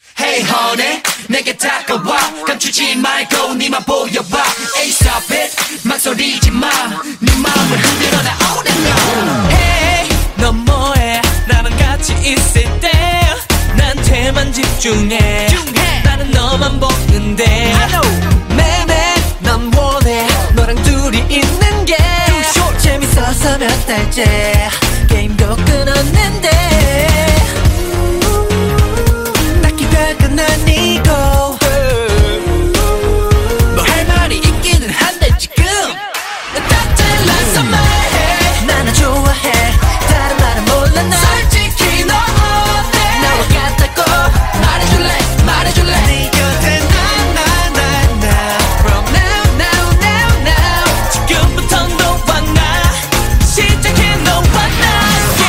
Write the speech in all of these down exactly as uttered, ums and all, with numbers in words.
Hey honey 내게 다가와 감추지 말고 니만 보여봐 Hey stop it 망설이지 마 네 마음을 흔들어 나 all and now Hey 넌 뭐해 나랑 같이 있을 때 나한테만 집중해 나는 너만 보는데 매매 넌 원해 너랑 둘이 있는 게 재밌어서 몇 달째 게임도 끊었는데 딱히 별건 아니고 뭐 할 말이 있기는 한데 지금 딱 잘라서 말해 나는 좋아해 다른 말은 몰라 나 솔직히 너 어때 나와 같다고 말해줄래 말해줄래 네 곁에 나나나나 From now now now now 지금부터 너와 나 시작해 너와 나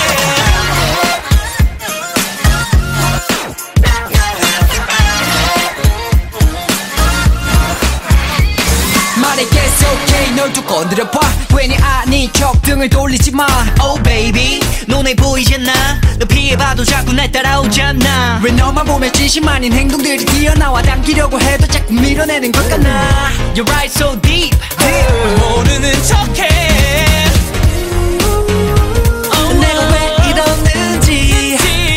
말해 계속해 널 좀 건드려봐 괜히 아닌 척 등을 돌리지 마 Oh baby 눈에 보이잖아 너 피해봐도 자꾸 날 따라오잖아 왜 너만 보면 진심 아닌 행동들이 튀어나와 당기려고 해도 자꾸 밀어내는 것 같나 You're right so deep, deep. 모르는 척해 oh, 내가 왜 이러는지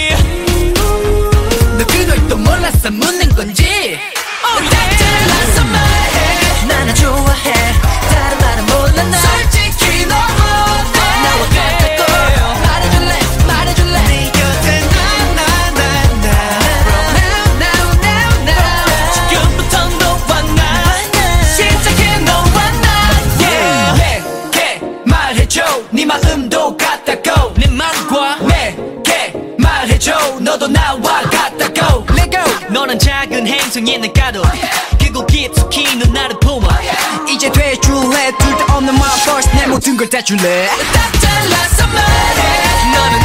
너 그걸 또 몰랐어 묻는 건지 oh, 딱 잘라서 말해 나는 좋아해 다른 말은 몰라 나 솔직히 너 어때 나와 같다고 말해줄래 말해줄래 네 곁에 나나나나 From now now now now 지금부터 너와 나 시작해 너와 나 yeah. 내게 말해줘 네 마음도 같다고 내 맘과 내게 말해줘 너도 나와 같다고 Let go 너란 작은 행성의 날가도 그곳 깊숙이 넌 나를 품어 이제 돼줄래 둘 다 없는 my first 내 모든 걸 다 줄래 딱 잘라서 말해 너는